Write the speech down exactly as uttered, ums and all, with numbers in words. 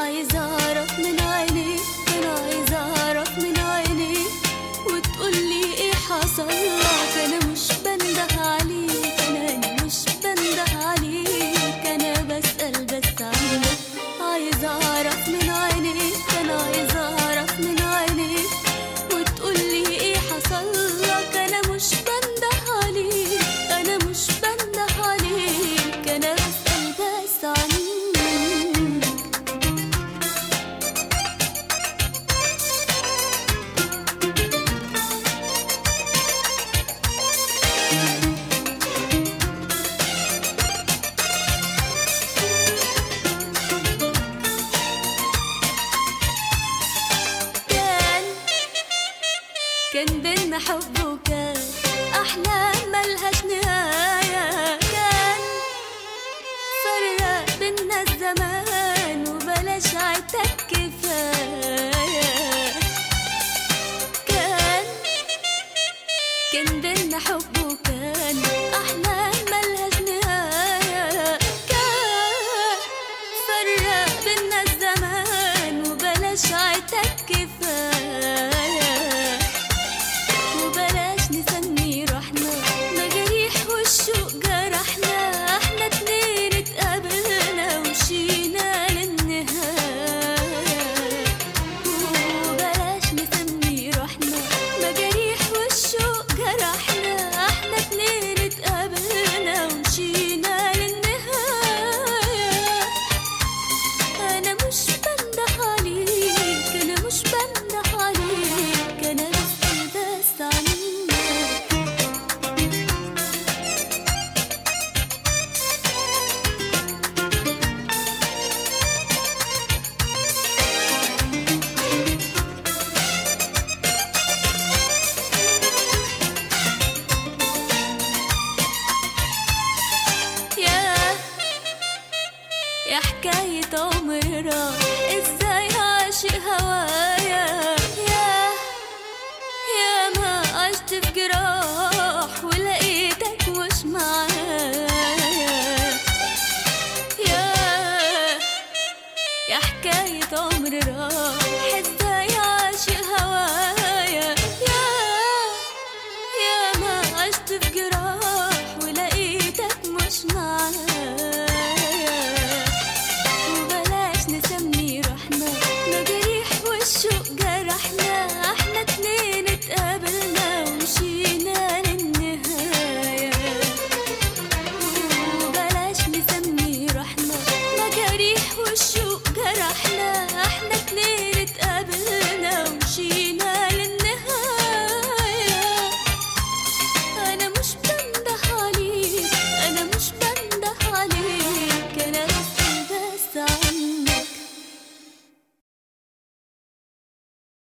عايزة أعرف من عينيك، أنا عايزة أعرف من عينيك وتقولي إيه حصل لك. أنا مش بنده عليك، أنا أنا مش بنده عليك، أنا بسأل بس عنك. عايزة أعرف من عينيك، أنا عايزة أعرف من عينيك وتقولي إيه حصل لك. أنا مش بنده عليك، أنا مش بنده عليك، أنا بسأل بس عنك. كان بينا حب وكان أحلام ملهاش نهاية، كان فرق بينا الزمان وبلاش عتاب كفاية. كان كان بينا حب وكان أحلام ملهاش نهاية، كان فرق بينا الزمان وبلاش عتاب كفاية. وبلاش نسمي روحنا مجاريح والشوق جرحنا، احنا اتنين اتقابلنا ومشينا للنهاية. وبلاش نسمي روحنا مجاريح والشوق جرحنا، احنا اتنين اتقابلنا ومشينا للنهاية. انا مش بنده عليك، انا مش بنده عليك، انا بسأل بس عنك. يا يا حكاية عمر راح ازاي عاشق هوايا. يا يا ما عشت في جراح ولقيتك مش معايا. يا يا حكاية عمر راح ازاي